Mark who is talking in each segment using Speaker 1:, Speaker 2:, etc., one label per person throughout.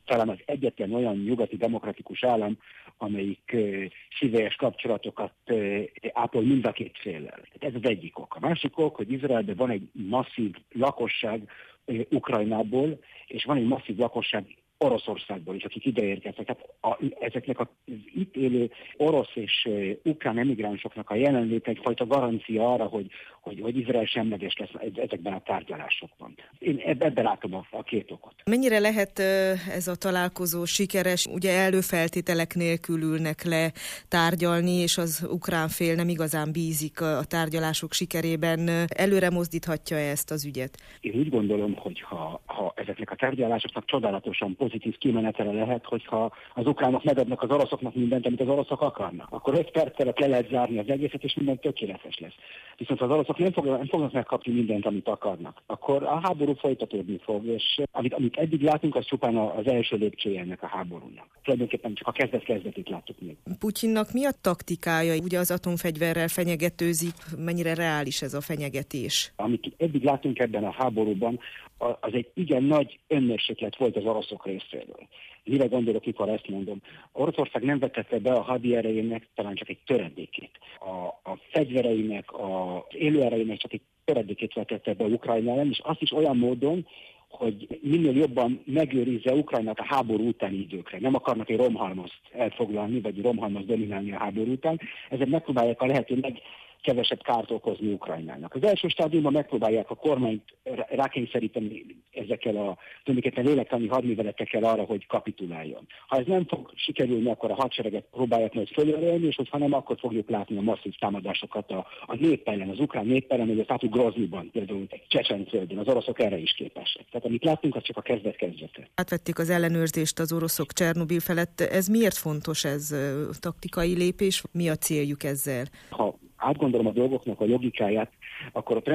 Speaker 1: talán az egyetlen olyan nyugati demokratikus állam, amelyik szívélyes kapcsolatokat ápol mind a két féllel. Ez az egyik ok. A másik ok, hogy Izraelben van egy masszív lakosság Ukrajnából, és van egy masszív lakosság Oroszországból is, akik ide érkeztek. Tehát ezeknek az itt élő orosz és ukrán emigránsoknak a jelenléte egyfajta garancia arra, hogy Izrael semleges lesz ezekben a tárgyalásokban. Én ebben látom a két okot.
Speaker 2: Mennyire lehet ez a találkozó sikeres? Ugye előfeltételek nélkül ülnek le tárgyalni, és az ukrán fél nem igazán bízik a tárgyalások sikerében. Előre mozdíthatja ezt az ügyet?
Speaker 1: Én úgy gondolom, hogy ha ezeknek a tárgyalásoknak csodálatosan pozitív kimenetele lehet, hogyha az ukránok megadnak az oroszoknak mindent, amit az oroszok akarnak. Akkor 5 perc alatt le lehet zárni az egészet, és minden tökéletes lesz. Viszont az oroszok nem fognak megkapni mindent, amit akarnak. Akkor a háború folytatódni fog, és amit eddig látunk, az csupán az első lépcsője ennek a háborúnak. Tulajdonképpen csak a kezdetét láttuk még.
Speaker 2: Putyinnak mi a taktikája? Ugye az atomfegyverrel fenyegetőzik, mennyire reális ez a fenyegetés?
Speaker 1: Amit eddig látunk ebben a háborúban, az egy igen nagy önmérséklet volt az oroszok részéről. Mire gondolok, mikor ezt mondom? Oroszország nem vetette be a hadierejének talán csak egy töredékét. A fegyvereinek, az élőerejének csak egy töredékét vetette be Ukrajna ellen, és azt is olyan módon, hogy minél jobban megőrizze Ukrajnát a háború utáni időkre. Nem akarnak egy romhalmazt elfoglalni, vagy egy romhalmazt dominálni a háború után. Ezek megpróbálják a lehető kevesebb kárt okozni Ukrajnának. Az első stádiumban megpróbálják a kormányt rákényszeríteni ezekkel a tulajdonképpen lélektani hadműveletekkel arra, hogy kapituláljon. Ha ez nem fog sikerülni, akkor a hadsereget próbálják majd fölölelni, és hogyha nem, akkor fogjuk látni a masszív támadásokat a nép ellen, az ukrán nép ellen, hogy a Tatu Groznyban, például Csecsenföldön, az oroszok erre is képesek. Tehát amit látunk, az csak a kezdete.
Speaker 2: Átvették az ellenőrzést az oroszok Csernobil felett. Ez miért fontos, ez taktikai lépés? Mi a céljuk ezzel?
Speaker 1: Ha átgondolom a dolgoknak a logikáját, akkor ott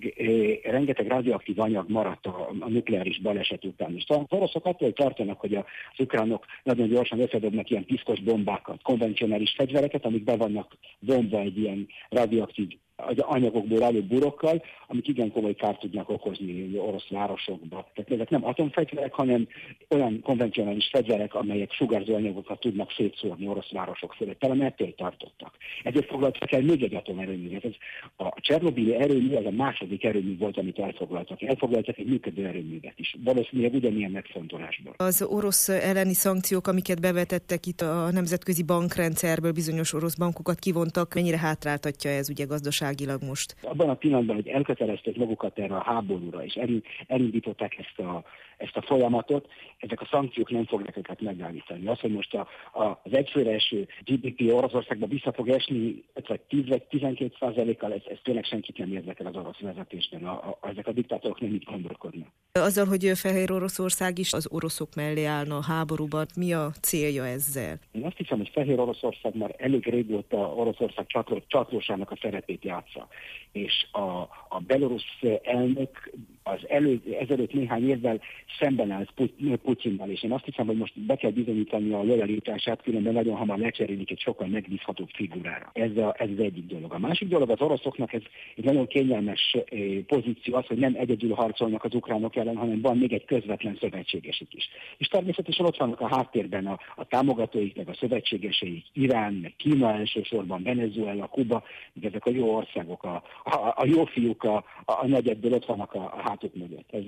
Speaker 1: rengeteg radioaktív anyag maradt a nukleáris baleset után. És az oroszok attól tartanak, hogy az ukránok nagyon gyorsan összedobnak ilyen piszkos bombákat, konvencionális fegyvereket, amik be vannak vonva egy ilyen radioaktív anyagokból álló burokkal, amik igen komoly kárt tudnak okozni orosz városokba. Tehát ezek nem atomfegyverek, hanem olyan konvencionális fegyverek, amelyek sugárzó anyagokat tudnak szétszórni orosz városok fölött. Talán ettől tartottak. Ezért foglaltak el még egy atomerőművet. A csernobili erőmű az a második erőmű volt, amit elfoglaltak. Elfoglaltak egy működő erőművet is. Valószínűleg ugyanilyen megfontolásból.
Speaker 2: Az orosz elleni szankciók, amiket bevetettek itt a nemzetközi bankrendszerből, bizonyos orosz bankokat kivontak, mennyire hátráltatja ez ugye gazdaságilag most?
Speaker 1: Abban a pillanatban, hogy elkötelezték magukat erre a háborúra, és elindították ezt a folyamatot, ezek a szankciók nem fogják őket megállítani. Az, hogy most az egyfőre eső GDP Oroszországban vissza fog esni 10-12%-kal, ez tényleg senkit nem érdekel az orosz vezetésben. Ezek a diktátorok nem így gondolkodnak.
Speaker 2: Azzal, hogy Fehér Oroszország is az oroszok mellé állna a háborúban, mi a célja ezzel? Én
Speaker 1: azt hiszem, hogy Fehér Oroszország már elég régóta Oroszország csatlósának a szerepét játsza. És a belorusz elnök ezelőtt néhány évvel szemben állt Putyinnal, és én azt hiszem, hogy most be kell bizonyítani a lojalitását, különben nagyon hamar lecserélik egy sokkal megbízhatóbb figurára. Ez az egyik dolog. A másik dolog, az oroszoknak ez egy nagyon kényelmes pozíció az, hogy nem egyedül harcolnak az ukránok ellen, hanem van még egy közvetlen szövetségesük is. És természetesen ott vannak a háttérben a támogatóik, meg a szövetségeseik, Irán, meg Kína elsősorban, Venezuela, Kuba, ezek a jó országok, a jó fiúk a negyeddől ott vannak a hátuk mögött. Ez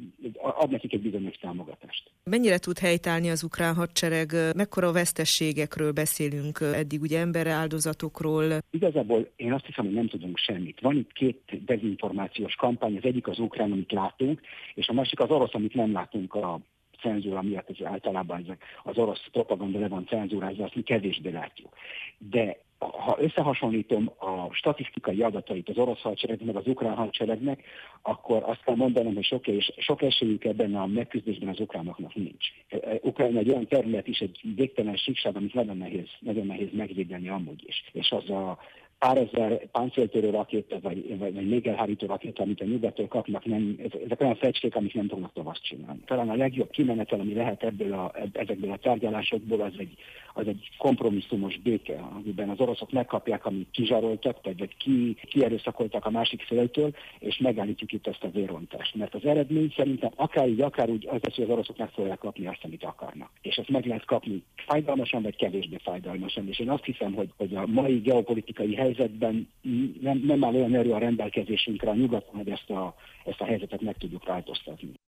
Speaker 1: ad nekik egy bizonyos támogatást.
Speaker 2: Mennyire tud helytállni az ukrán hadsereg? Mekkora veszteségekről beszélünk eddig, ugye emberáldozatokról? Igazából
Speaker 1: én azt hiszem, hogy nem tudunk semmit. Van itt két dezinformációs kampány, az egyik az ukrán, amit látunk, és a másik az orosz, amit nem látunk a cenzúra miatt, ez általában az orosz propaganda le van cenzúrázva, azt mi kevésbé látjuk. De ha összehasonlítom a statisztikai adatait az orosz hadseregnek, meg az ukrán hadseregnek, akkor azt kell mondanom, hogy sok esélyük ebben a megküzdésben az ukránoknak nincs. Ukrajna egy olyan terület is, egy végtelen síkság, amit nagyon nehéz megvédeni amúgy is. És pár ezer páncéltörő rakéta, vagy még elhárító rakéta, amit a nyugattól kapnak, ezek olyan fecskék, amik nem fognak tovább csinálni. Talán a legjobb kimenetel, ami lehet ezekből a tárgyalásokból, az egy kompromisszumos béke, amiben az oroszok megkapják, amit kizsaroltak, vagy kierőszakoltak a másik féltől, és megállítjuk itt ezt a vérontást. Mert az eredmény szerintem akár így, akár úgy az lesz, hogy az oroszok meg fogják kapni azt, amit akarnak. És ezt meg lehet kapni fájdalmasan, vagy kevésbé fájdalmasan. És én azt hiszem, hogy a mai geopolitikai helyzetben nem áll olyan erő a rendelkezésünkre a nyugaton, hogy ezt a helyzetet meg tudjuk változtatni.